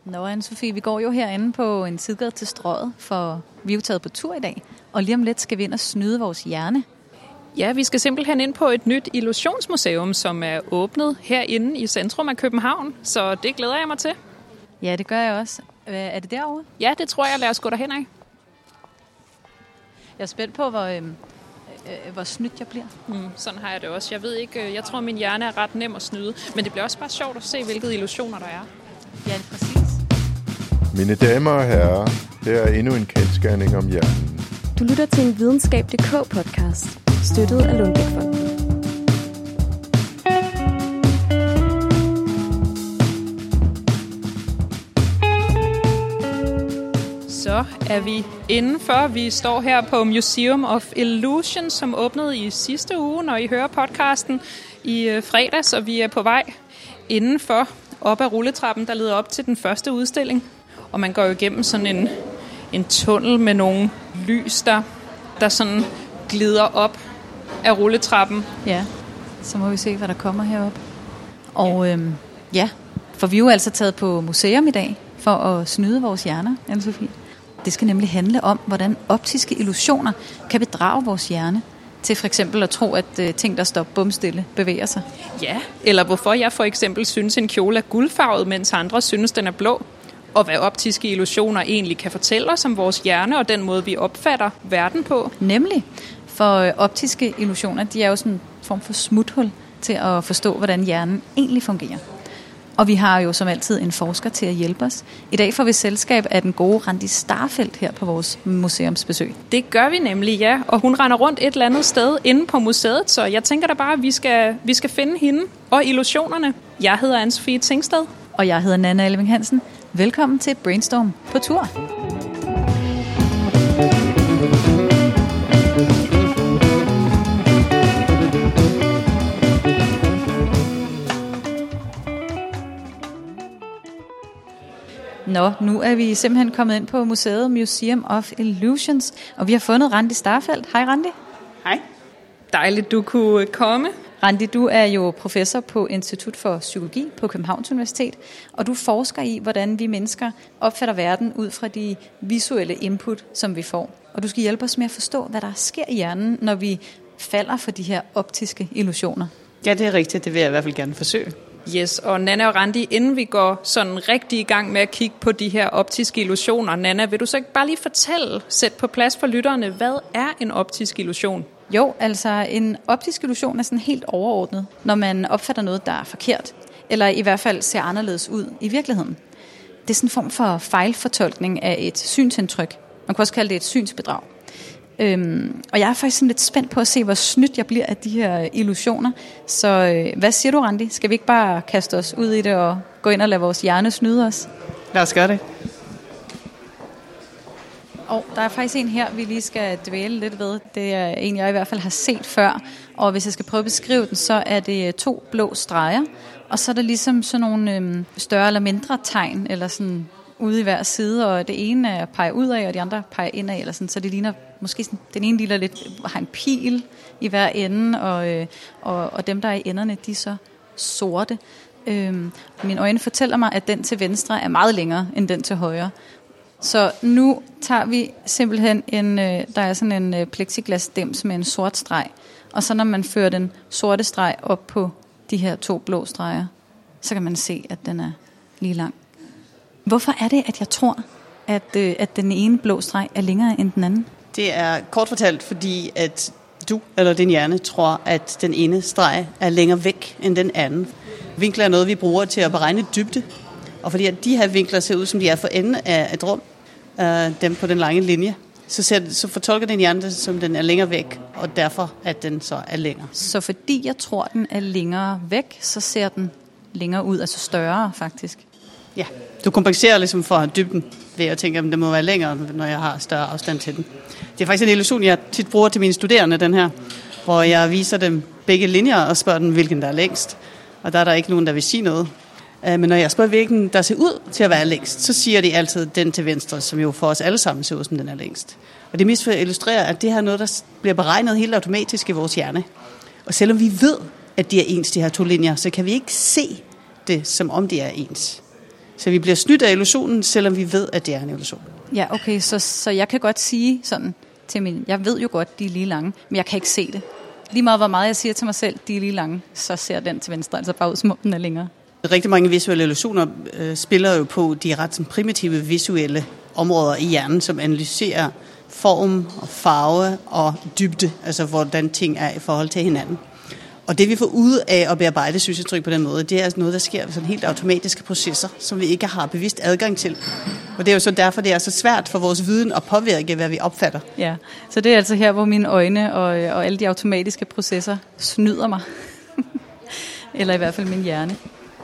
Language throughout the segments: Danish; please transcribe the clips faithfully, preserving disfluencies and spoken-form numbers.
Nå, Anne-Sophie, vi går jo herinde på en sidegade til Strøget, for vi er jo taget på tur i dag. Og lige om lidt skal vi ind og snyde vores hjerne. Ja, vi skal simpelthen ind på et nyt illusionsmuseum, som er åbnet herinde i centrum af København. Så det glæder jeg mig til. Ja, det gør jeg også. Er det derovre? Ja, det tror jeg. Lad os gå derhen af. Jeg er spændt på, hvor, øh, øh, hvor snydt jeg bliver. Mm, sådan har jeg det også. Jeg ved ikke, jeg tror, min hjerne er ret nem at snyde. Men det bliver også bare sjovt at se, hvilke illusioner der er. Ja, det er præcis. Mine damer og herrer, her er endnu en kendsgerning om hjernen. Du lytter til en videnskab punktum d k podcast, støttet af Lundbeck-fonden. Så er vi indenfor. Vi står her på Museum of Illusion, som åbnede i sidste uge, når I hører podcasten i fredags, og vi er på vej indenfor op ad rulletrappen, der leder op til den første udstilling. Og man går jo igennem sådan en, en tunnel med nogle lys, der, der sådan glider op af rulletrappen. Ja, så må vi se, hvad der kommer herop. Og øhm, ja, for vi er jo altså taget på museum i dag for at snyde vores hjerner, Anne-Sophie. Det skal nemlig handle om, hvordan optiske illusioner kan bedrage vores hjerne til for eksempel at tro, at øh, ting, der står bumstille, bevæger sig. Ja, eller hvorfor jeg for eksempel synes, en kjole er guldfarvet, mens andre synes, den er blå. Og hvad optiske illusioner egentlig kan fortælle os om vores hjerne og den måde, vi opfatter verden på. Nemlig, for øh, optiske illusioner, de er jo sådan en form for smuthul til at forstå, hvordan hjernen egentlig fungerer. Og vi har jo som altid en forsker til at hjælpe os. I dag får vi selskab af den gode Randi Starfeldt her på vores museumsbesøg. Det gør vi nemlig, ja. Og hun render rundt et eller andet sted inde på museet, så jeg tænker da bare, at vi skal, vi skal finde hende og illusionerne. Jeg hedder Anne-Sophie Tingsted. Og jeg hedder Nanna Elving Hansen. Velkommen til Brainstorm på tur. Nå, nu er vi simpelthen kommet ind på museet Museum of Illusions, og vi har fundet Randi Starfeldt. Hej Randi. Hej. Dejligt, du kunne komme. Randi, du er jo professor på Institut for Psykologi på Københavns Universitet, og du forsker i, hvordan vi mennesker opfatter verden ud fra de visuelle input, som vi får. Og du skal hjælpe os med at forstå, hvad der sker i hjernen, når vi falder for de her optiske illusioner. Ja, det er rigtigt. Det vil jeg i hvert fald gerne forsøge. Yes, og Nanna og Randi, inden vi går sådan rigtig i gang med at kigge på de her optiske illusioner, Nanna, vil du så ikke bare lige fortælle, sæt på plads for lytterne, hvad er en optisk illusion? Jo, altså en optisk illusion er sådan helt overordnet, når man opfatter noget, der er forkert, eller i hvert fald ser anderledes ud i virkeligheden. Det er sådan en form for fejlfortolkning af et synsindtryk. Man kan også kalde det et synsbedrag. Øhm, og jeg er faktisk sådan lidt spændt på at se, hvor snydt jeg bliver af de her illusioner. Så øh, hvad siger du, Randi? Skal vi ikke bare kaste os ud i det og gå ind og lade vores hjerne snyde os? Lad os gøre det. Og der er faktisk en her, vi lige skal dvæle lidt ved. Det er en, jeg i hvert fald har set før. Og hvis jeg skal prøve at beskrive den, så er det to blå streger. Og så er der ligesom sådan nogle øhm, større eller mindre tegn, eller sådan ude i hver side. Og det ene er peger ud af, og de andre peger ind af. Eller sådan, så det ligner, måske sådan, den ene ligner lidt, har en pil i hver ende. Og, øh, og, og dem, der er i enderne, de er så sorte. Øhm, mine øjne fortæller mig, at den til venstre er meget længere end den til højre. Så nu tager vi simpelthen en, øh, der er sådan en øh, plexiglasdims med en sort streg. Og så når man fører den sorte streg op på de her to blå streger, så kan man se, at den er lige lang. Hvorfor er det, at jeg tror, at, øh, at den ene blå streg er længere end den anden? Det er kort fortalt, fordi at du eller din hjerne tror, at den ene streg er længere væk end den anden. Vinkler er noget, vi bruger til at beregne dybde. Og fordi at de her vinkler ser ud, som de er for enden af et rum, øh, dem på den lange linje, så, ser, så fortolker den hjerne det, som den er længere væk, og derfor at den så er længere. Så fordi jeg tror, den er længere væk, så ser den længere ud, altså større faktisk? Ja, du kompenserer ligesom for dybden ved at tænke, at det må være længere, når jeg har større afstand til den. Det er faktisk en illusion, jeg tit bruger til mine studerende, den her, hvor jeg viser dem begge linjer og spørger dem, hvilken der er længst. Og der er der ikke nogen, der vil sige noget. Men når jeg spørger, hvilken der ser ud til at være længst, så siger de altid den til venstre, som jo for os alle sammen ser ud, som den er længst. Og det er mest for at illustrere, at det her er noget, der bliver beregnet helt automatisk i vores hjerne. Og selvom vi ved, at de er ens, de her to linjer, så kan vi ikke se det, som om de er ens. Så vi bliver snydt af illusionen, selvom vi ved, at det er en illusion. Ja, okay, så, så jeg kan godt sige sådan til min... Jeg ved jo godt, de er lige lange, men jeg kan ikke se det. Lige meget hvor meget jeg siger til mig selv, de er lige lange, så ser den til venstre altså bare ud, som om den er længere. Rigtig mange visuelle illusioner øh, spiller jo på de ret sådan, primitive visuelle områder i hjernen, som analyserer form og farve og dybde, altså hvordan ting er i forhold til hinanden. Og det vi får ud af at bearbejde synsindtryk på den måde, det er altså noget, der sker ved sådan helt automatiske processer, som vi ikke har bevidst adgang til. Og det er jo så derfor, det er så svært for vores viden at påvirke, hvad vi opfatter. Ja, så det er altså her, hvor mine øjne og, og alle de automatiske processer snyder mig. Eller i hvert fald min hjerne.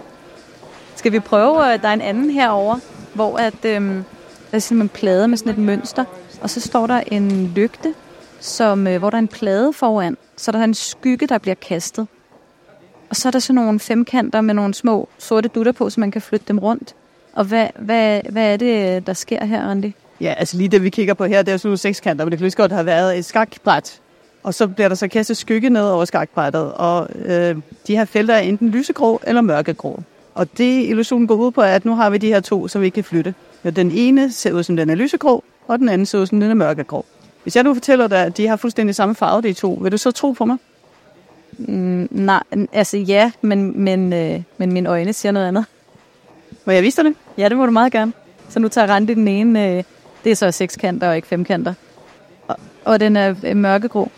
Skal vi prøve, der er en anden herover, hvor at, øhm, der er sådan en plade med sådan et mønster, og så står der en lygte, som, øh, hvor der er en plade foran, så der er en skygge, der bliver kastet. Og så er der sådan nogle femkanter med nogle små sorte dutter på, så man kan flytte dem rundt. Og hvad, hvad, hvad er det, der sker her, Randi? Ja, altså lige det, vi kigger på her, det er sådan nogle sekskanter, men det kan lige godt have været et skakbræt. Og så bliver der så kastet skygge ned over skakbrættet, og øh, de her felter er enten lysegrå eller mørkegrå. Og det illusionen går ud på, er, at nu har vi de her to, som vi kan flytte. Ja, den ene ser ud som den er lysegrå, og den anden ser ud som den er mørkegrå. Hvis jeg nu fortæller dig, at de har fuldstændig samme farve, de to, vil du så tro på mig? Mm, nej, altså ja, men, men, øh, men mine øjne siger noget andet. Må jeg vise dig det? Ja, det må du meget gerne. Så nu tager Randi den ene, øh, det er så sekskanter og ikke femkanter. Og, og den er øh, mørkegrå.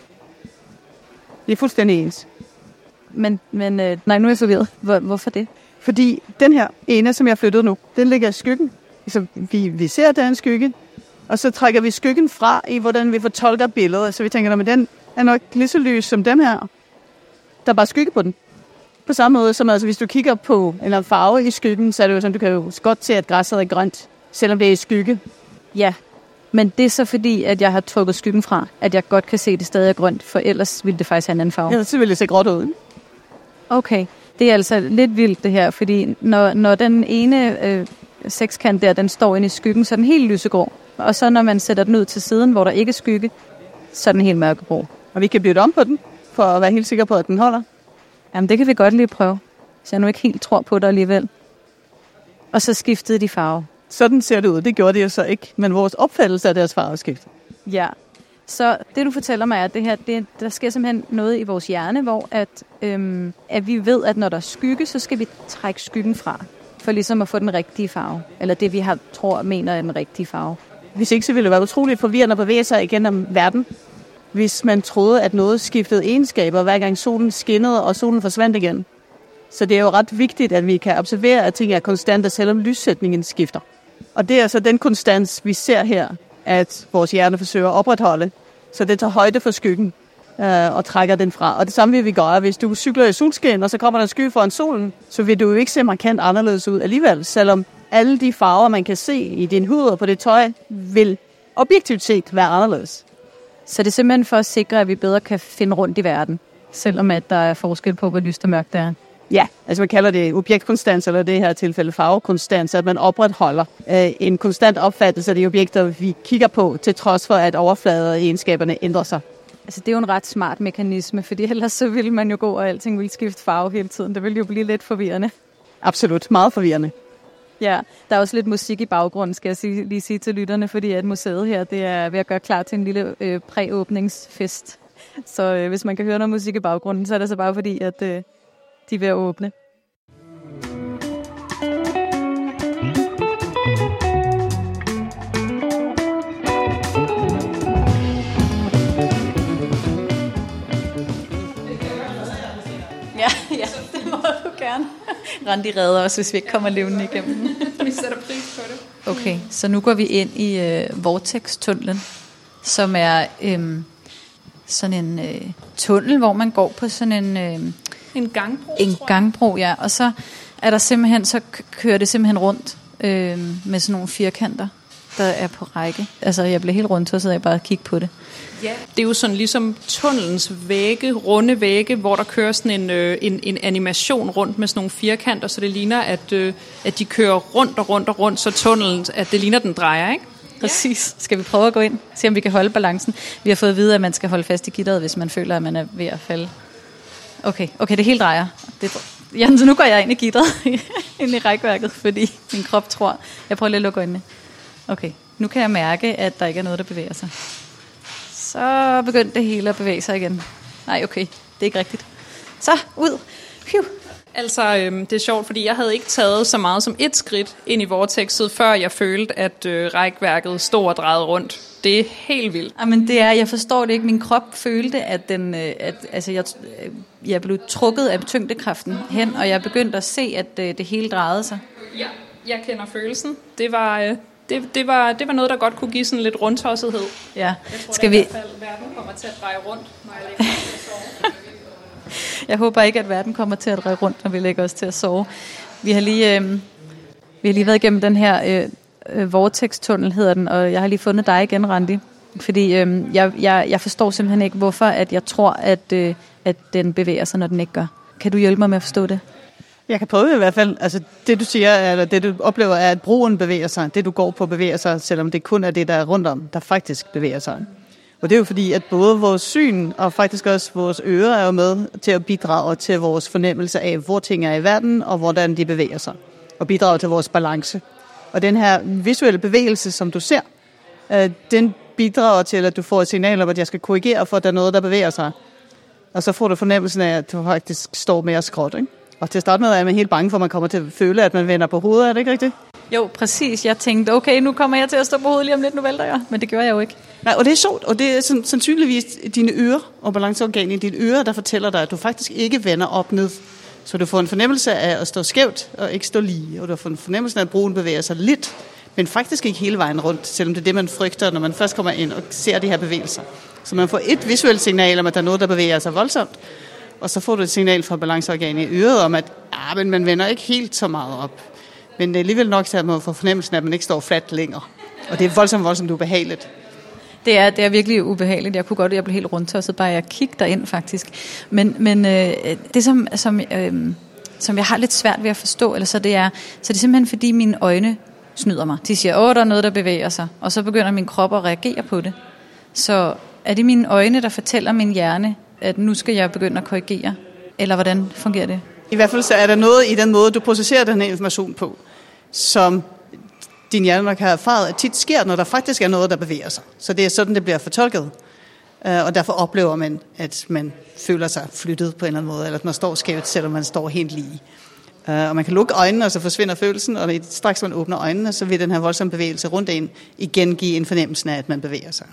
Det er fuldstændig ens. Men, men øh, nej, nu er jeg forvirret. Hvor, hvorfor det? Fordi den her ene, som jeg flyttede nu, den ligger i skyggen. Så vi, vi ser, at der er en skygge, og så trækker vi skyggen fra i, hvordan vi fortolker billedet. Så vi tænker, at den er nok lige så lys som dem her. Der er bare skygge på den. På samme måde som, altså, hvis du kigger på en eller anden farve i skyggen, så er det jo sådan, du kan jo godt se, at græsset er grønt, selvom det er i skygge. Ja, men det er så fordi, at jeg har trukket skyggen fra, at jeg godt kan se, at det stadig er grønt, for ellers ville det faktisk have en anden farve. Ellers så ville det se gråt ud. Okay, det er altså lidt vildt det her, fordi når, når den ene øh, sekskant der, den står inde i skyggen, så er den helt lysegrå. Og så når man sætter den ud til siden, hvor der ikke er skygge, så er den helt mørkegrå. Og vi kan bytte om på den, for at være helt sikker på, at den holder. Jamen, det kan vi godt lige prøve, så jeg nu ikke helt tror på det alligevel. Og så skiftede de farve. Sådan ser det ud. Det gjorde de jo så ikke, men vores opfattelse af deres farveskift. Ja, så det du fortæller mig er, at det her, det, der sker simpelthen noget i vores hjerne, hvor at, øhm, at vi ved, at når der er skygge, så skal vi trække skyggen fra, for ligesom at få den rigtige farve. Eller det, vi har, tror mener er den rigtige farve. Hvis ikke, så ville det være utroligt forvirrende at bevæge sig igennem verden. Hvis man troede, at noget skiftede egenskaber, hver gang solen skinnede, og solen forsvandt igen. Så det er jo ret vigtigt, at vi kan observere, at ting er konstante, selvom lyssætningen skifter. Og det er altså den konstans, vi ser her, at vores hjerne forsøger at opretholde. Så det tager højde for skyggen øh, og trækker den fra. Og det samme vil vi gøre, hvis du cykler i solskin, og så kommer der en sky foran solen, så vil du jo ikke se markant anderledes ud alligevel, selvom alle de farver, man kan se i din hud og på det tøj, vil objektivt set være anderledes. Så det er simpelthen for at sikre, at vi bedre kan finde rundt i verden, selvom at der er forskel på, hvor lyst og mørkt det er. Ja, altså man kalder det objektkonstans, eller det her tilfælde farvekonstans, at man opretholder øh, en konstant opfattelse af de objekter, vi kigger på, til trods for, at overfladeegenskaberne ændrer sig. Altså det er jo en ret smart mekanisme, fordi ellers så ville man jo gå, og alting ville skifte farve hele tiden. Det ville jo blive lidt forvirrende. Absolut, meget forvirrende. Ja, der er også lidt musik i baggrunden, skal jeg sige, lige sige til lytterne, fordi at museet her, det er ved at gøre klar til en lille øh, præåbningsfest. Så øh, hvis man kan høre noget musik i baggrunden, så er det så bare fordi, at øh, de er ved at åbne. Ja, ja, det må du gerne. Randi redder os, hvis vi ikke kommer levende igennem. Vi sætter pris på det. Okay, så nu går vi ind i øh, Vortex-tunnelen, som er øh, sådan en øh, tunnel, hvor man går på sådan en... Øh, En gangbro, En gangbro, ja. Og så er der simpelthen, så kører det simpelthen rundt øh, med sådan nogle firkanter, der er på række. Altså, jeg blev helt rundt, så sidder jeg bare og kigger på det. Ja. Det er jo sådan ligesom tunnelens vægge, runde vægge, hvor der kører sådan en, øh, en, en animation rundt med sådan nogle firkanter, så det ligner, at, øh, at de kører rundt og rundt og rundt, så tunnelen, at det ligner, den drejer, ikke? Præcis. Skal vi prøve at gå ind, se om vi kan holde balancen? Vi har fået at vide, at man skal holde fast i gitteret, hvis man føler, at man er ved at falde. Okay, okay, det hele drejer. Det, Ja, så nu går jeg ind i gitteret, ind i rækværket, fordi min krop tror... Jeg prøver lige at lukke øjnene. Okay, nu kan jeg mærke, at der ikke er noget, der bevæger sig. Så begyndte det hele at bevæge sig igen. Nej, okay, det er ikke rigtigt. Så, ud. Phew. Altså, øhm, det er sjovt, fordi jeg havde ikke taget så meget som et skridt ind i vortexet, før jeg følte, at øh, rækværket stod og drejede rundt. Det er helt vildt. Jamen, det er, jeg forstår det ikke. Min krop følte, at, den, øh, at altså, jeg, øh, jeg blev trukket af tyngdekraften hen, og jeg begyndte at se, at øh, det hele drejede sig. Ja, jeg kender følelsen. Det var... Øh Det, det, var, det var noget, der godt kunne give sådan lidt rundtossethed. Ja. Jeg tror, Skal at vi... i hvert fald verden kommer til at dreje rundt, når jeg lægger mig til at sove. Jeg håber ikke, at verden kommer til at dreje rundt, når vi lægger os til at sove. Vi har lige, øh, vi har lige været igennem den her øh, vortex-tunnel, hedder den, og jeg har lige fundet dig igen, Randi. Fordi øh, jeg, jeg, jeg forstår simpelthen ikke, hvorfor at jeg tror, at, øh, at den bevæger sig, når den ikke gør. Kan du hjælpe mig med at forstå det? Jeg kan prøve i hvert fald. Altså det du siger, eller det du oplever, er, at broen bevæger sig. Det du går på bevæger sig, selvom det kun er det, der er rundt om, der faktisk bevæger sig. Og det er jo fordi, at både vores syn og faktisk også vores ører er jo med til at bidrage til vores fornemmelse af, hvor ting er i verden og hvordan de bevæger sig. Og bidrage til vores balance. Og den her visuelle bevægelse, som du ser, den bidrager til, at du får et signal om, at jeg skal korrigere for, at der er noget, der bevæger sig. Og så får du fornemmelsen af, at du faktisk står mere skråt, ikke? Og til at starte med er man helt bange for, at man kommer til at føle, at man vender på hovedet. Er det ikke rigtigt? Jo, præcis. Jeg tænkte, okay, nu kommer jeg til at stå på hovedet lige om lidt, nu vælter jeg. Men det gjorde jeg jo ikke. Nej, og det er sjovt, og det er sandsynligvis dine ører og balanceorgan i dine ører, der fortæller dig, at du faktisk ikke vender op ned. Så du får en fornemmelse af at stå skævt og ikke stå lige. Og du får en fornemmelse af, at broen bevæger sig lidt, men faktisk ikke hele vejen rundt, selvom det er det, man frygter, når man først kommer ind og ser de her bevægelser. Så man får et visuelt signal om, at der er noget, der bevæger sig voldsomt. Og så får du et signal fra balanceorganet i øret om, at ah, men man vender ikke helt så meget op. Men det er alligevel nok til, at man får fornemmelsen af, at man ikke står fladt længere. Og det er voldsomt, voldsomt ubehageligt. Det er, det er virkelig ubehageligt. Jeg kunne godt, jeg blev helt rundtosset, bare jeg kiggede derind faktisk. Men, men øh, det, som, som, øh, som jeg har lidt svært ved at forstå, eller så, det er, så det er simpelthen, fordi mine øjne snyder mig. De siger, åh, der er noget, der bevæger sig. Og så begynder min krop at reagere på det. Så er det mine øjne, der fortæller min hjerne, at nu skal jeg begynde at korrigere? Eller hvordan fungerer det? I hvert fald så er der noget i den måde, du processerer den her information på, som din hjerne nok har erfaret, at tit sker, når der faktisk er noget, der bevæger sig. Så det er sådan, det bliver fortolket. Og derfor oplever man, at man føler sig flyttet på en eller anden måde, eller at man står skævt, selvom man står helt lige. Og man kan lukke øjnene, og så forsvinder følelsen, og straks man åbner øjnene, så vil den her voldsomme bevægelse rundt ind igen give en fornemmelse af, at man bevæger sig.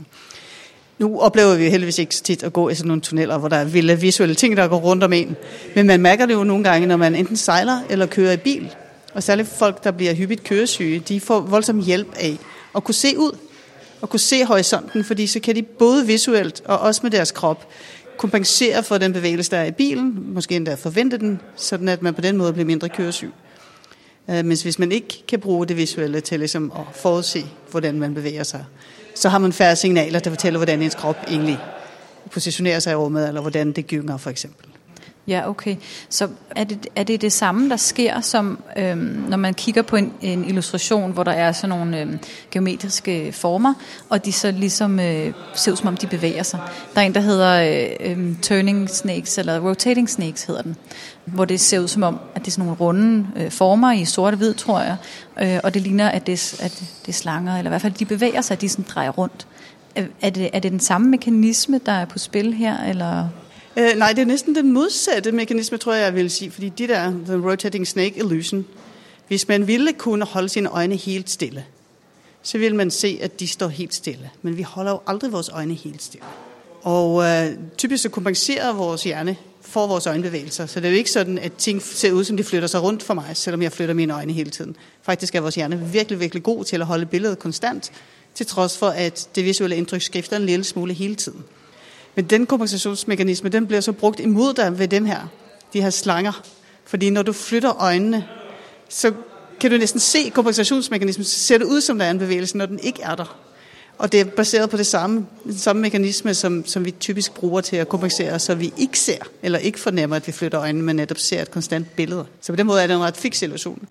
Nu oplever vi jo heldigvis ikke så tit at gå i sådan nogle tunneller, hvor der er vilde visuelle ting, der går rundt om en. Men man mærker det jo nogle gange, når man enten sejler eller kører i bil. Og særligt folk, der bliver hyppigt køresyge, de får voldsom hjælp af at kunne se ud og kunne se horisonten, fordi så kan de både visuelt og også med deres krop kompensere for den bevægelse, der er i bilen, måske endda forvente den, sådan at man på den måde bliver mindre køresyg. Men hvis man ikke kan bruge det visuelle til ligesom at forudse, hvordan man bevæger sig, så har man færre signaler, der fortæller, hvordan ens krop egentlig positionerer sig i rummet, eller hvordan det gynger for eksempel. Ja, okay. Så er det, er det det samme, der sker, som øhm, når man kigger på en, en illustration, hvor der er sådan nogle øhm, geometriske former, og de så ligesom øh, ser ud, som om de bevæger sig. Der er en, der hedder øh, øh, turning snakes, eller rotating snakes hedder den, hvor det ser ud som om, at det er sådan nogle runde øh, former i sort og hvid, tror jeg, øh, og det ligner, at det, at det er slanger, eller i hvert fald, de bevæger sig, at de sådan drejer rundt. Er det, er det den samme mekanisme, der er på spil her, eller... Øh, nej, det er næsten den modsatte mekanisme, tror jeg, jeg vil sige, fordi de der, the rotating snake illusion, hvis man ville kunne holde sine øjne helt stille, så vil man se, at de står helt stille. Men vi holder jo aldrig vores øjne helt stille. Og øh, typisk så kompenserer vores hjerne for vores øjenbevægelser, så det er jo ikke sådan, at ting ser ud, som de flytter sig rundt for mig, selvom jeg flytter mine øjne hele tiden. Faktisk er vores hjerne virkelig, virkelig god til at holde billedet konstant, til trods for, at det visuelle indtryk skifter en lille smule hele tiden. Men den kompensationsmekanisme, den bliver så brugt imod dig ved dem her, de her slanger. Fordi når du flytter øjnene, så kan du næsten se kompensationsmekanismen, så ser det ud, som der er en bevægelse, når den ikke er der. Og det er baseret på det samme, den samme mekanisme, som, som vi typisk bruger til at kompensere, så vi ikke ser, eller ikke fornemmer, at vi flytter øjnene, men netop ser et konstant billede. Så på den måde er det en ret fiks illusion.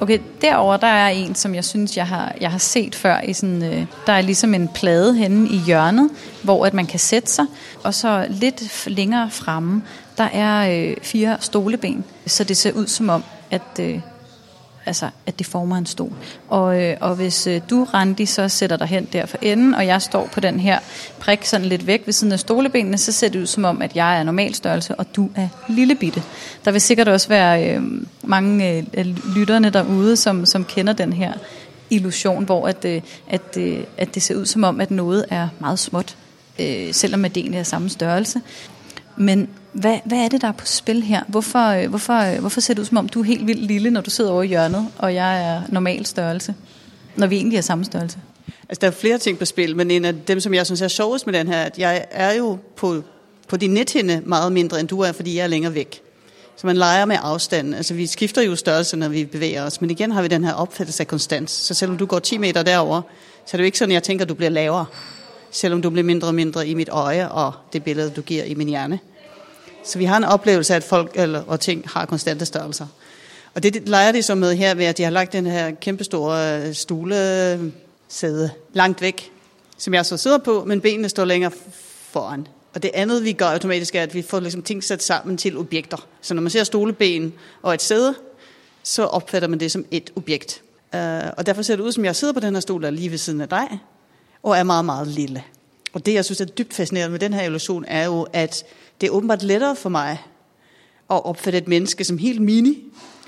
Okay, derover der er en, som jeg synes, jeg har, jeg har set før. I sådan, øh, der er ligesom en plade henne i hjørnet, hvor at man kan sætte sig. Og så lidt længere fremme, der er øh, fire stoleben, så det ser ud som om, at... Øh, Altså, at det former en stol. Og, øh, og hvis øh, du, Randi, så sætter dig hen der for enden, og jeg står på den her prik sådan lidt væk ved siden af stolebenene, så ser det ud som om, at jeg er normal størrelse, og du er lille bitte. Der vil sikkert også være øh, mange øh, lytterne derude, som, som kender den her illusion, hvor at, øh, at, øh, at det ser ud som om, at noget er meget småt, øh, selvom at det egentlig er samme størrelse. Men hvad, hvad er det, der er på spil her? Hvorfor, hvorfor, hvorfor ser det ud, som om du er helt vildt lille, når du sidder over i hjørnet, og jeg er normal størrelse, når vi egentlig er samme størrelse? Altså, der er flere ting på spil, men en af dem, som jeg synes er sjovest med den her, at jeg er jo på, på din nethinde meget mindre, end du er, fordi jeg er længere væk. Så man leger med afstanden. Altså, vi skifter jo størrelse, når vi bevæger os, men igen har vi den her opfattelse af konstans. Så selvom du går ti meter derover, så er det jo ikke sådan, jeg tænker, at du bliver lavere, selvom du bliver mindre og mindre i mit øje og det billede, du giver i min hjerne. Så vi har en oplevelse af, at folk eller, og ting har konstante størrelser. Og det, det leger de så med her ved, at de har lagt den her kæmpestore stolesæde langt væk, som jeg så sidder på, men benene står længere foran. Og det andet, vi gør automatisk, er, at vi får ligesom ting sat sammen til objekter. Så når man ser stoleben og et sæde, så opfatter man det som et objekt. Uh, og derfor ser det ud, som jeg sidder på den her stol, der er lige ved siden af dig, og er meget, meget lille. Og det, jeg synes er dybt fascinerende med den her illusion, er jo, at det er åbenbart lettere for mig at opfatte et menneske som helt mini,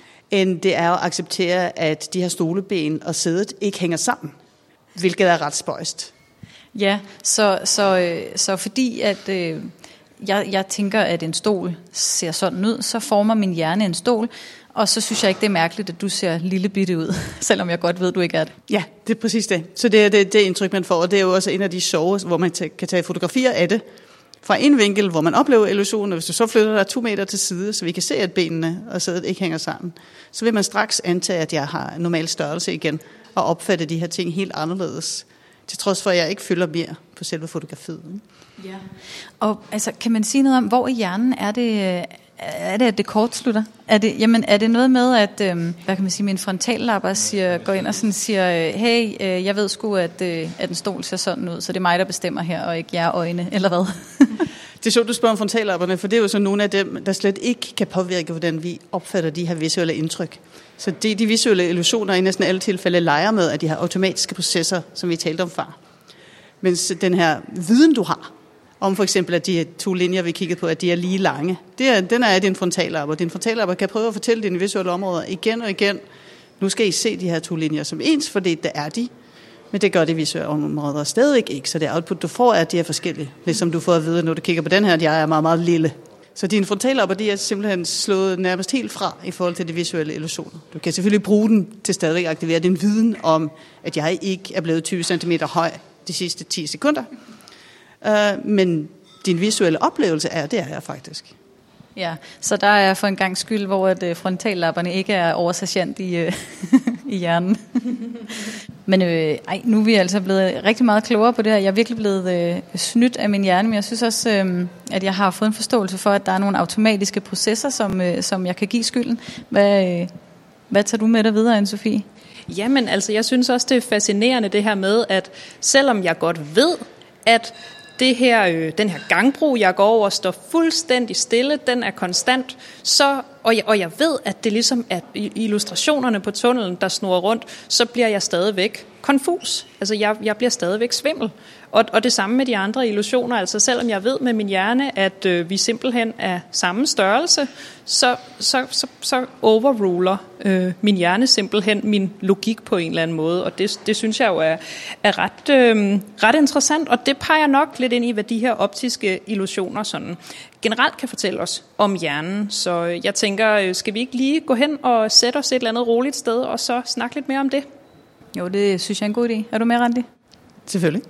end det er at acceptere, at de her stoleben og sædet ikke hænger sammen, hvilket er ret spøjst. Ja, så, så, så fordi at øh, jeg, jeg tænker, at en stol ser sådan ud, så former min hjerne en stol, og så synes jeg ikke, det er mærkeligt, at du ser lille bitte ud, selvom jeg godt ved, at du ikke er det. Ja, det er præcis det. Så det er det, det indtryk, man får, og det er jo også en af de sjove, hvor man t- kan tage fotografier af det, fra en vinkel, hvor man oplever illusioner. Hvis du så flytter dig to meter til side, så vi kan se, at benene og sædet ikke hænger sammen, så vil man straks antage, at jeg har normal størrelse igen, og opfatte de her ting helt anderledes, til trods for, at jeg ikke følger mere på selve fotografiet. Ja. Og altså, kan man sige noget om, hvor i hjernen er det, er det, at det kortslutter? Er det, jamen, er det noget med, at øhm, hvad kan man sige, min frontallapper siger, går ind og sådan siger, hey, øh, jeg ved sgu, at, øh, at en stol ser sådan ud, så det er mig, der bestemmer her, og ikke jer øjne, eller hvad? Det er sjovt, du spørger om frontallapperne, for det er jo så nogle af dem, der slet ikke kan påvirke, hvordan vi opfatter de her visuelle indtryk. Så det, de visuelle illusioner i næsten alle tilfælde leger med, at de her automatiske processer, som vi talte om før. Mens den her viden, du har, om for eksempel, at de her to linjer, vi kiggede på, at de er lige lange, det er, den er i din frontallapper. Din frontallapper kan prøve at fortælle dine visuelle områder igen og igen. Nu skal I se de her to linjer som ens, for det er de. Men det gør de visuelle områder stadig ikke, så det output, du får, er, at de er forskellige. Ligesom du får at vide, når du kigger på den her, at jeg er meget, meget lille. Så dine frontallapper, de er simpelthen slået nærmest helt fra i forhold til de visuelle illusioner. Du kan selvfølgelig bruge den til stadig at aktivere din viden om, at jeg ikke er blevet tyve centimeter høj de sidste ti sekunder. Uh, men din visuelle oplevelse er, det er jeg faktisk. Ja, så der er for en gang skyld, hvor at, uh, frontallapperne ikke er oversergent i, uh, i hjernen. Men øh, ej, nu er vi altså blevet rigtig meget klogere på det her. Jeg er virkelig blevet øh, snydt af min hjerne, men jeg synes også, øh, at jeg har fået en forståelse for, at der er nogle automatiske processer, som, øh, som jeg kan give skylden. Hvad, øh, hvad tager du med dig videre, Anne-Sophie? Jamen, altså, jeg synes også, det er fascinerende det her med, at selvom jeg godt ved, at det her, øh, den her gangbro, jeg går over, står fuldstændig stille, den er konstant, så, og, jeg, og jeg ved, at det ligesom er illustrationerne på tunnelen, der snurrer rundt, så bliver jeg stadigvæk konfus. Altså, jeg, jeg bliver stadigvæk svimmel. Og, og det samme med de andre illusioner, altså selvom jeg ved med min hjerne, at øh, vi simpelthen er samme størrelse, så, så, så, så overruler øh, min hjerne simpelthen min logik på en eller anden måde, og det, det synes jeg jo er, er ret, øh, ret interessant, og det peger nok lidt ind i, hvad de her optiske illusioner sådan generelt kan fortælle os om hjernen. Så jeg tænker, skal vi ikke lige gå hen og sætte os et eller andet roligt sted, og så snakke lidt mere om det? Jo, det synes jeg er en god idé. Er du med, Randi? Selvfølgelig.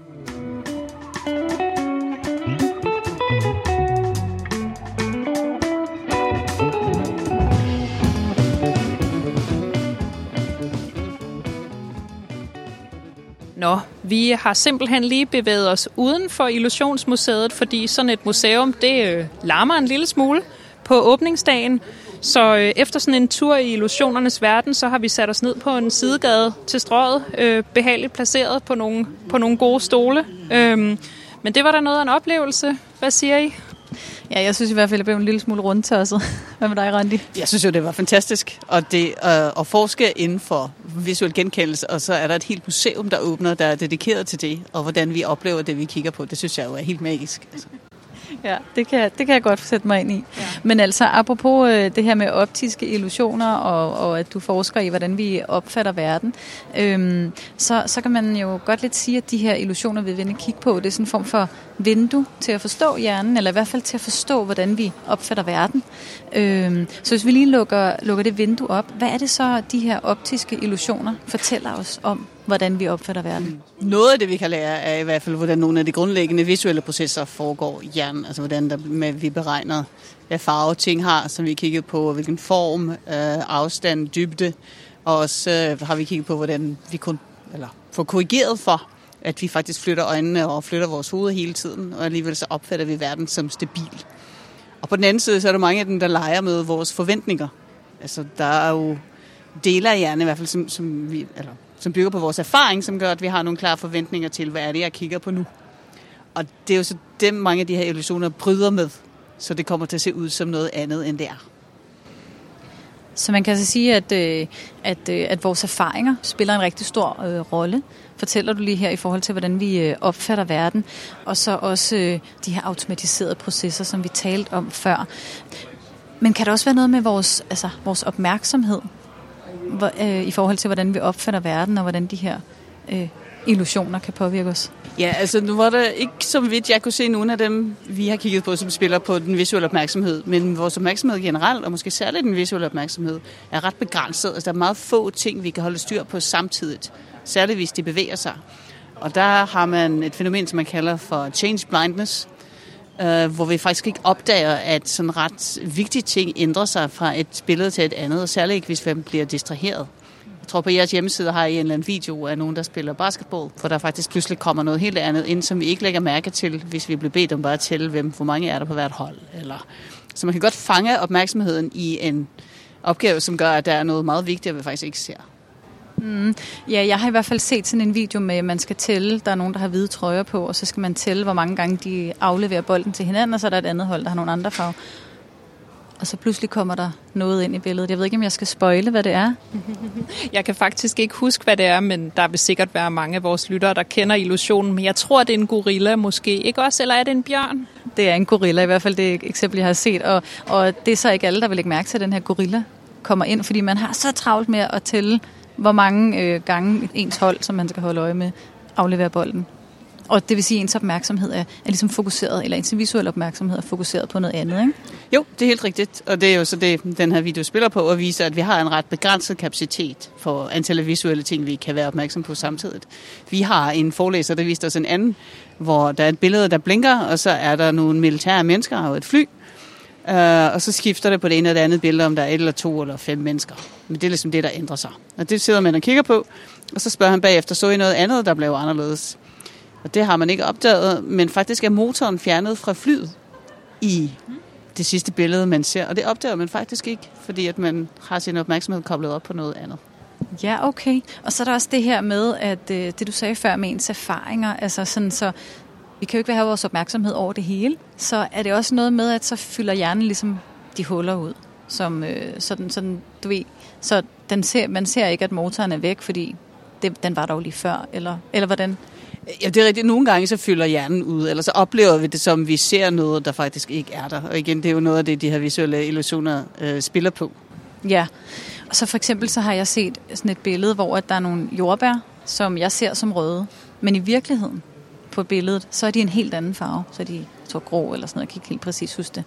Nå, vi har simpelthen lige bevæget os uden for Illusionsmuseet, fordi sådan et museum, det øh, larmer en lille smule på åbningsdagen. Så øh, efter sådan en tur i illusionernes verden, så har vi sat os ned på en sidegade til Strøget, øh, behageligt placeret på nogle, på nogle gode stole. Øhm, men det var da noget af en oplevelse. Hvad siger I? Ja, jeg synes i hvert fald, jeg blev en lille smule rundtosset. Hvad med dig, Randi? Jeg synes jo, det var fantastisk. Og det øh, at forske inden for visuel genkendelse, og så er der et helt museum, der åbner, der er dedikeret til det, og hvordan vi oplever det, vi kigger på. Det synes jeg jo er helt magisk. Altså. Ja, det kan, det kan jeg godt sætte mig ind i. Ja. Men altså, apropos øh, det her med optiske illusioner, og, og at du forsker i, hvordan vi opfatter verden, øhm, så, så kan man jo godt lidt sige, at de her illusioner, vi vil kigge på, det er sådan en form for vindue til at forstå hjernen, eller i hvert fald til at forstå, hvordan vi opfatter verden. Øhm, så hvis vi lige lukker, lukker det vindue op, hvad er det så, de her optiske illusioner fortæller os om, hvordan vi opfatter verden? Noget af det, vi kan lære, er i hvert fald, hvordan nogle af de grundlæggende visuelle processer foregår i hjernen. Altså hvordan der, med, vi beregner, hvad farve ting har, som vi kigger på, hvilken form, øh, afstand, dybde. Og også øh, har vi kigget på, hvordan vi kun, eller får korrigeret for, at vi faktisk flytter øjnene og flytter vores hoved hele tiden. Og alligevel så opfatter vi verden som stabil. Og på den anden side, så er der mange af dem, der leger med vores forventninger. Altså der er jo dele af hjernen i hvert fald, som, som vi... Eller, som bygger på vores erfaring, som gør, at vi har nogle klare forventninger til, hvad er det, jeg kigger på nu. Og det er jo så dem, mange af de her illusioner bryder med, så det kommer til at se ud som noget andet, end det er. Så man kan altså sige, at, at, at vores erfaringer spiller en rigtig stor øh, rolle. Fortæller du lige her i forhold til, hvordan vi øh, opfatter verden, og så også øh, de her automatiserede processer, som vi talte om før. Men kan der også være noget med vores, altså, vores opmærksomhed? Hvor, øh, i forhold til, hvordan vi opfatter verden, og hvordan de her øh, illusioner kan påvirke os? Ja, altså nu var der ikke så vidt, jeg kunne se nogle af dem, vi har kigget på, som spiller på den visuelle opmærksomhed. Men vores opmærksomhed generelt, og måske særligt den visuelle opmærksomhed, er ret begrænset. Altså der er meget få ting, vi kan holde styr på samtidigt. Særligt hvis de bevæger sig. Og der har man et fænomen, som man kalder for change blindness, Uh, hvor vi faktisk ikke opdager, at sådan ret vigtige ting ændrer sig fra et billede til et andet, og særligt ikke, hvis vi bliver distraheret. Jeg tror, på jeres hjemmeside har I en eller anden video af nogen, der spiller basketball, for der faktisk pludselig kommer noget helt andet ind, som vi ikke lægger mærke til, hvis vi bliver bedt om bare at tælle, hvem, hvor mange er der på hvert hold. Eller... Så man kan godt fange opmærksomheden i en opgave, som gør, at der er noget meget vigtigt, vi faktisk ikke ser. Mm. Ja, jeg har i hvert fald set sådan en video med, at man skal tælle. Der er nogen, der har hvide trøjer på, og så skal man tælle, hvor mange gange de afleverer bolden til hinanden, og så er der et andet hold, der har nogle andre farver. Og så pludselig kommer der noget ind i billedet. Jeg ved ikke, om jeg skal spoile, hvad det er. Jeg kan faktisk ikke huske, hvad det er, men der vil sikkert være mange af vores lyttere, der kender illusionen. Men jeg tror, det er en gorilla måske. Ikke også? Eller er det en bjørn? Det er en gorilla, i hvert fald det eksempel, jeg har set. Og, og det er så ikke alle, der vil lægge mærke til, at den her gorilla kommer ind, fordi man har så travlt med at tælle, hvor mange øh, gange ens hold, som man skal holde øje med, afleverer bolden. Og det vil sige, at ens opmærksomhed er, er ligesom fokuseret, eller ens visuelle opmærksomhed er fokuseret på noget andet, ikke? Jo, det er helt rigtigt. Og det er jo så det, den her video spiller på, at vise, at vi har en ret begrænset kapacitet for antallet af visuelle ting, vi kan være opmærksom på samtidig. Vi har en forelæser, der viste os en anden, hvor der er et billede, der blinker, og så er der nogle militære mennesker og et fly. Uh, og så skifter det på det ene eller det andet billede, om der er et eller to eller fem mennesker. Men det er ligesom det, der ændrer sig. Og det sidder man og kigger på, og så spørger han bagefter, så I noget andet, der blev anderledes? Og det har man ikke opdaget, men faktisk er motoren fjernet fra flyet i det sidste billede, man ser. Og det opdager man faktisk ikke, fordi at man har sin opmærksomhed koblet op på noget andet. Ja, okay. Og så er der også det her med, at det du sagde før med ens erfaringer, altså sådan så, vi kan jo ikke have vores opmærksomhed over det hele, så er det også noget med, at så fylder hjernen ligesom de huller ud, som øh, sådan, sådan, du ved, så den ser, man ser ikke, at motoren er væk, fordi det, den var der jo lige før, eller, eller hvordan? Ja, det er rigtigt. Nogle gange så fylder hjernen ud, eller så oplever vi det, som vi ser noget, der faktisk ikke er der. Og igen, det er jo noget af det, de her visuelle illusioner øh, spiller på. Ja, og så for eksempel så har jeg set sådan et billede, hvor at der er nogle jordbær, som jeg ser som røde, men i virkeligheden på billedet, så er de en helt anden farve. Så er de, jeg tror, grå eller sådan noget, jeg kan ikke helt præcis huske det.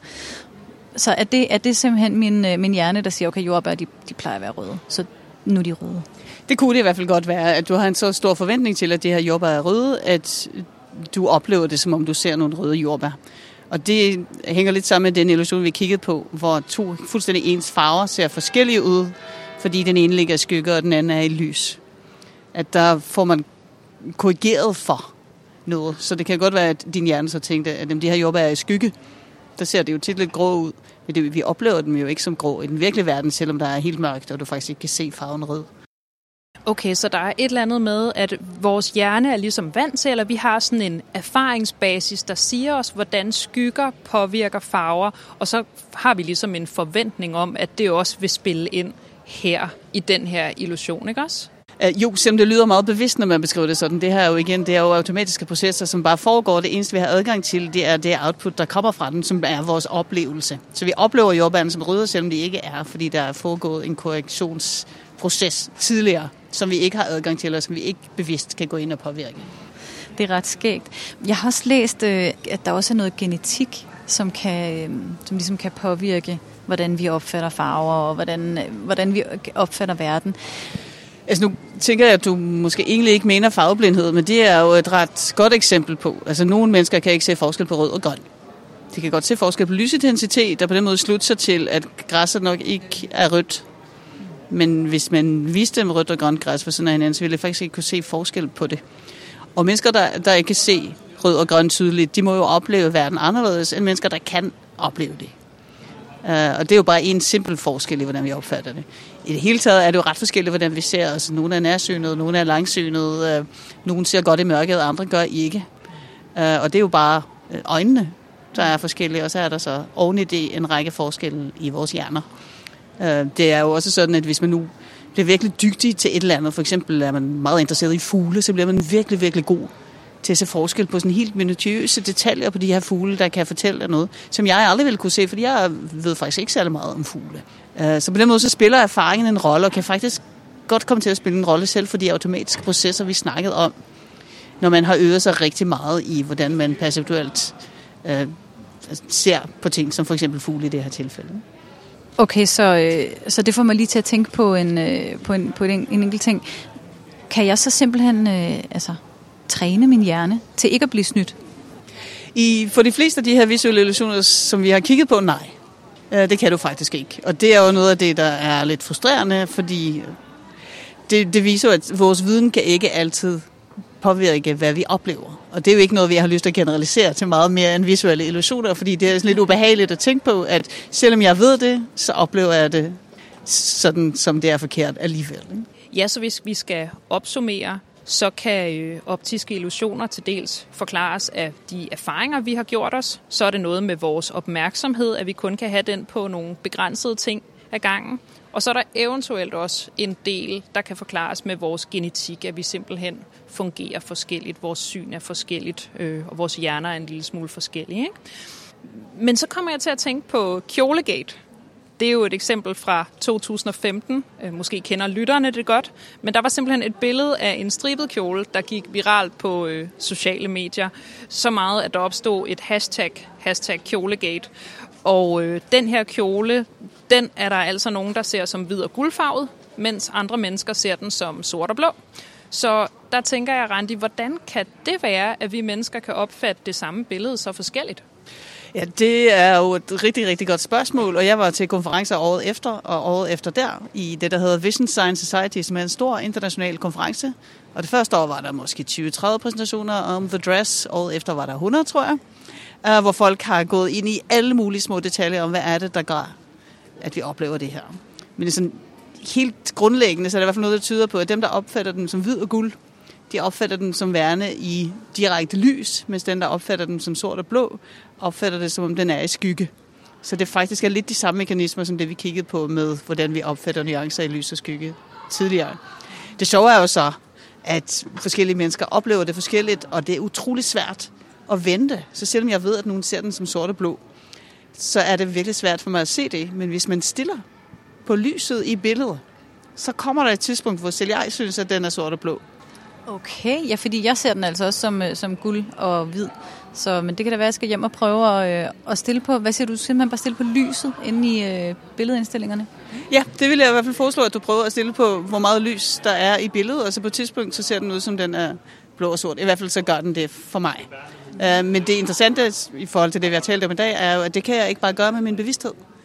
Så er det, er det simpelthen min, min hjerne, der siger, okay, jordbær, de, de plejer at være røde, så nu er de røde. Det kunne det i hvert fald godt være, at du har en så stor forventning til, at det her jordbær er røde, at du oplever det, som om du ser nogle røde jordbær. Og det hænger lidt sammen med den illusion, vi kiggede på, hvor to fuldstændig ens farver ser forskellige ud, fordi den ene ligger i skygge, og den anden er i lys. At der får man korrigeret for noget. Så det kan godt være, at din hjerne så tænkte, at de her jordbær er i skygge. Der ser det jo tit lidt grå ud. Det, vi oplever dem jo ikke som grå i den virkelige verden, selvom der er helt mørkt, og du faktisk ikke kan se farven rød. Okay, så der er et eller andet med, at vores hjerne er ligesom vant til, eller vi har sådan en erfaringsbasis, der siger os, hvordan skygger påvirker farver, og så har vi ligesom en forventning om, at det også vil spille ind her i den her illusion, ikke også? Uh, jo, selvom det lyder meget bevidst, når man beskriver det sådan. Det her er jo igen, det er jo automatiske processer, som bare foregår. Det eneste, vi har adgang til, det er det output, der kommer fra den, som er vores oplevelse. Så vi oplever jordbanen som røde, selvom det ikke er, fordi der er foregået en korrektionsproces tidligere, som vi ikke har adgang til, og som vi ikke bevidst kan gå ind og påvirke. Det er ret skægt. Jeg har også læst, at der også er noget genetik, som kan, som ligesom kan påvirke, hvordan vi opfatter farver, og hvordan, hvordan vi opfatter verden. Altså nu tænker jeg, at du måske egentlig ikke mener farveblindhed, men det er jo et ret godt eksempel på. Altså nogle mennesker kan ikke se forskel på rød og grøn. De kan godt se forskel på lysintensitet, der på den måde slutter sig til, at græsset nok ikke er rødt. Men hvis man viste dem rødt og grønt græs for sådan en hinanden, så ville de faktisk ikke kunne se forskel på det. Og mennesker, der, der ikke kan se rød og grøn tydeligt, de må jo opleve verden anderledes end mennesker, der kan opleve det. Uh, og det er jo bare en simpel forskel i, hvordan vi opfatter det. I det hele taget er det jo ret forskelligt, hvordan vi ser os. Nogle er nærsynede, nogle er langsynede, uh, nogle ser godt i mørket, andre gør ikke. Uh, og det er jo bare øjnene, der er forskellige, og så er der så oven i det en række forskelle i vores hjerner. Uh, det er jo også sådan, at hvis man nu bliver virkelig dygtig til et eller andet, for eksempel er man meget interesseret i fugle, så bliver man virkelig, virkelig god til at se forskel på sådan helt minutiøse detaljer på de her fugle, der kan fortælle dig noget, som jeg aldrig ville kunne se, fordi jeg ved faktisk ikke særlig meget om fugle. Så på den måde så spiller erfaringen en rolle, og kan faktisk godt komme til at spille en rolle selv for de automatiske processer, vi snakkede om, når man har øvet sig rigtig meget i, hvordan man perceptuelt øh, ser på ting, som for eksempel fugle i det her tilfælde. Okay, så, øh, så det får mig lige til at tænke på en, øh, på en, på en, en enkelt ting. Kan jeg så simpelthen øh, altså, træne min hjerne til ikke at blive snydt? I, for de fleste af de her visuelle illusioner, som vi har kigget på, nej. Øh, det kan du faktisk ikke. Og det er jo noget af det, der er lidt frustrerende, fordi det, det viser at vores viden kan ikke altid påvirke, hvad vi oplever. Og det er jo ikke noget, vi har lyst til at generalisere til meget mere end visuelle illusioner, fordi det er sådan lidt ubehageligt at tænke på, at selvom jeg ved det, så oplever jeg det sådan, som det er forkert alligevel. Ikke? Ja, så hvis vi skal opsummere, så kan øh, optiske illusioner til dels forklares af de erfaringer, vi har gjort os. Så er det noget med vores opmærksomhed, at vi kun kan have den på nogle begrænsede ting ad gangen. Og så er der eventuelt også en del, der kan forklares med vores genetik, at vi simpelthen fungerer forskelligt, vores syn er forskelligt, øh, og vores hjerner er en lille smule forskellige. Ikke? Men så kommer jeg til at tænke på Kjolegate. Det er jo et eksempel fra to tusind og femten. Måske kender lytterne det godt. Men der var simpelthen et billede af en stribet kjole, der gik viralt på øh, sociale medier. Så meget, at der opstod et hashtag, hashtag Kjolegate. Og øh, den her kjole, den er der altså nogen, der ser som hvid og guldfarvet, mens andre mennesker ser den som sort og blå. Så der tænker jeg, Randi, hvordan kan det være, at vi mennesker kan opfatte det samme billede så forskelligt? Ja, det er jo et rigtig, rigtig godt spørgsmål, og jeg var til konferencer året efter, og året efter der, i det, der hedder Vision Science Society, som er en stor international konference. Og det første år var der måske tyve til tredive præsentationer om The Dress, året efter var der hundrede, tror jeg, hvor folk har gået ind i alle mulige små detaljer om, hvad er det, der gør, at vi oplever det her. Men det er sådan helt grundlæggende, så er det i hvert fald noget, der tyder på, at dem, der opfatter den som hvid og guld, de opfatter den som værende i direkte lys, mens den, der opfatter den som sort og blå, opfatter det, som om den er i skygge. Så det faktisk er lidt de samme mekanismer, som det vi kiggede på med, hvordan vi opfatter nuancer i lys og skygge tidligere. Det sjove er jo så, at forskellige mennesker oplever det forskelligt, og det er utrolig svært at vente. Så selvom jeg ved, at nogen ser den som sort og blå, så er det virkelig svært for mig at se det. Men hvis man stiller på lyset i billedet, så kommer der et tidspunkt, hvor selv jeg synes, at den er sort og blå. Okay, ja, fordi jeg ser den altså også som, som guld og hvid. Så, men det kan da være, at jeg skal hjem og prøve at, øh, at stille på, hvad siger du, simpelthen bare stille på lyset inde i øh, billedindstillingerne? Ja, det vil jeg i hvert fald foreslå, at du prøver at stille på, hvor meget lys der er i billedet, og så på et tidspunkt, så ser den ud, som den er blå og sort. I hvert fald så gør den det for mig. Uh, men det interessante i forhold til det, vi har talt om i dag, er jo, at det kan jeg ikke bare gøre med min bevidsthed.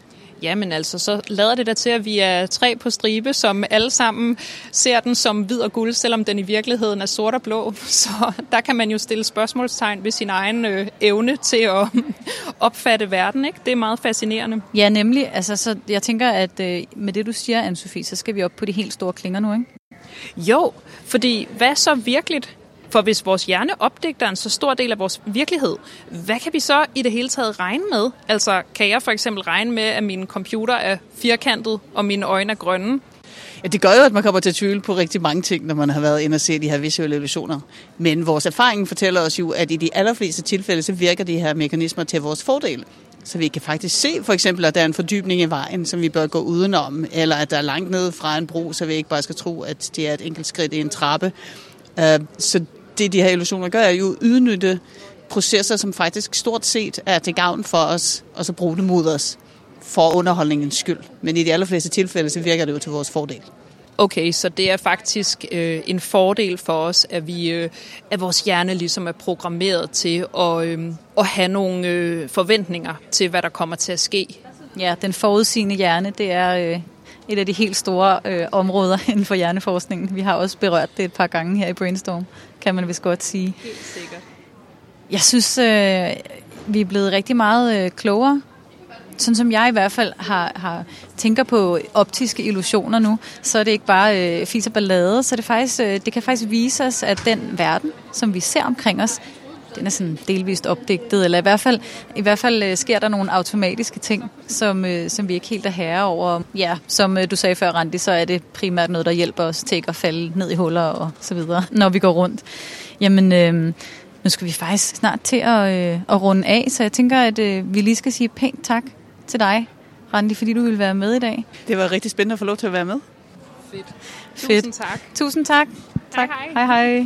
Jamen altså, så lader det da til, at vi er tre på stribe, som alle sammen ser den som hvid og guld, selvom den i virkeligheden er sort og blå. Så der kan man jo stille spørgsmålstegn ved sin egen øh, evne til at opfatte verden, ikke? Det er meget fascinerende. Ja, nemlig. Altså, så jeg tænker, at øh, med det, du siger, Anne-Sophie, så skal vi op på de helt store klinger nu, ikke? Jo, fordi hvad så virkeligt? For hvis vores hjerne opdigter en så stor del af vores virkelighed, hvad kan vi så i det hele taget regne med? Altså, kan jeg for eksempel regne med, at min computer er firkantet, og mine øjne er grønne? Ja, det gør jo, at man kommer til at tvivle på rigtig mange ting, når man har været inde og se de her visuelle illusioner. Men vores erfaring fortæller os jo, at i de allerfleste tilfælde, så virker de her mekanismer til vores fordel. Så vi kan faktisk se for eksempel, at der er en fordybning i vejen, som vi bør gå udenom, eller at der er langt ned fra en bro, så vi ikke bare skal tro, at det er et enkelt skridt i en trappe. Uh, så det, de her illusioner gør, er jo udnytte processer, som faktisk stort set er til gavn for os, og så bruge det mod os for underholdningens skyld. Men i de allerfleste tilfælde, så virker det jo til vores fordel. Okay, så det er faktisk øh, en fordel for os, at vi, øh, at vores hjerne ligesom er programmeret til at, øh, at have nogle øh, forventninger til, hvad der kommer til at ske. Ja, den forudsigende hjerne, det er øh, et af de helt store øh, områder inden for hjerneforskningen. Vi har også berørt det et par gange her i Brainstorm, kan man vist godt sige. Helt sikkert. Jeg synes, øh, vi er blevet rigtig meget øh, klogere. Sådan som jeg i hvert fald har, har tænker på optiske illusioner nu, så er det ikke bare øh, fis og ballade, så det, faktisk, øh, det kan faktisk vise os, at den verden, som vi ser omkring os, den er sådan delvist opdigtet, eller i hvert fald, i hvert fald øh, sker der nogle automatiske ting, som, øh, som vi ikke helt er herre over. Ja, som øh, du sagde før, Randi, så er det primært noget, der hjælper os til ikke at falde ned i huller og så videre, når vi går rundt. Jamen, øh, nu skal vi faktisk snart til at, øh, at runde af, så jeg tænker, at øh, vi lige skal sige pænt tak til dig, Randi, fordi du ville være med i dag. Det var rigtig spændende at få lov til at være med. Fedt. Fedt. Tusind tak. Tusind tak. tak. Hej, hej. hej, hej.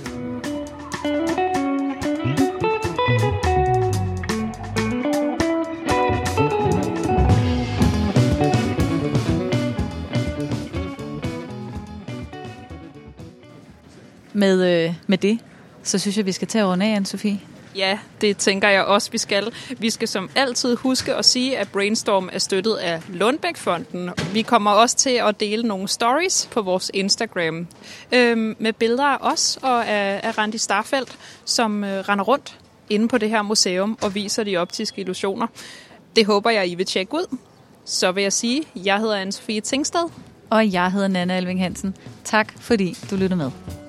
Med, øh, med det, så synes jeg, vi skal tage over af, Anne-Sophie. Ja, det tænker jeg også, vi skal. Vi skal som altid huske at sige, at Brainstorm er støttet af Lundbeck-fonden. Vi kommer også til at dele nogle stories på vores Instagram øh, med billeder af os og af, af Randi Starfeldt, som øh, render rundt inde på det her museum og viser de optiske illusioner. Det håber jeg, I vil tjekke ud. Så vil jeg sige, jeg hedder Anne-Sophie Tingsted. Og jeg hedder Nanna Elving Hansen. Tak fordi du lyttede med.